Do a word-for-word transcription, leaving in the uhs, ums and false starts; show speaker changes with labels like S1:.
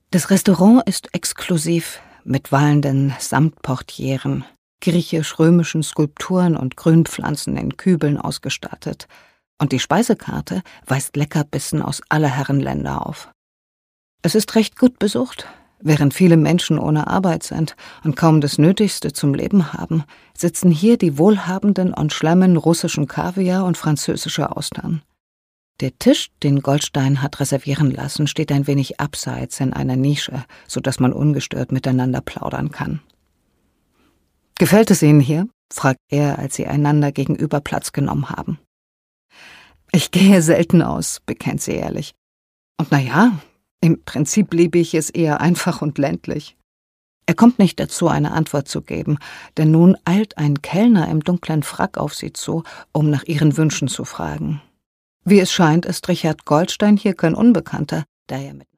S1: Das Restaurant ist exklusiv mit wallenden Samtportieren, griechisch-römischen Skulpturen und Grünpflanzen in Kübeln ausgestattet, und die Speisekarte weist Leckerbissen aus aller Herren Länder auf. Es ist recht gut besucht. Während viele Menschen ohne Arbeit sind und kaum das Nötigste zum Leben haben, sitzen hier die Wohlhabenden und schlemmen russischen Kaviar und französische Austern. Der Tisch, den Goldstein hat reservieren lassen, steht ein wenig abseits in einer Nische, so dass man ungestört miteinander plaudern kann. »Gefällt es Ihnen hier?« fragt er, als sie einander gegenüber Platz genommen haben. »Ich gehe selten aus«, bekennt sie ehrlich. »Und na ja, im Prinzip liebe ich es eher einfach und ländlich.« Er kommt nicht dazu, eine Antwort zu geben, denn nun eilt ein Kellner im dunklen Frack auf sie zu, um nach ihren Wünschen zu fragen. Wie es scheint, ist Richard Goldstein hier kein Unbekannter, da er mit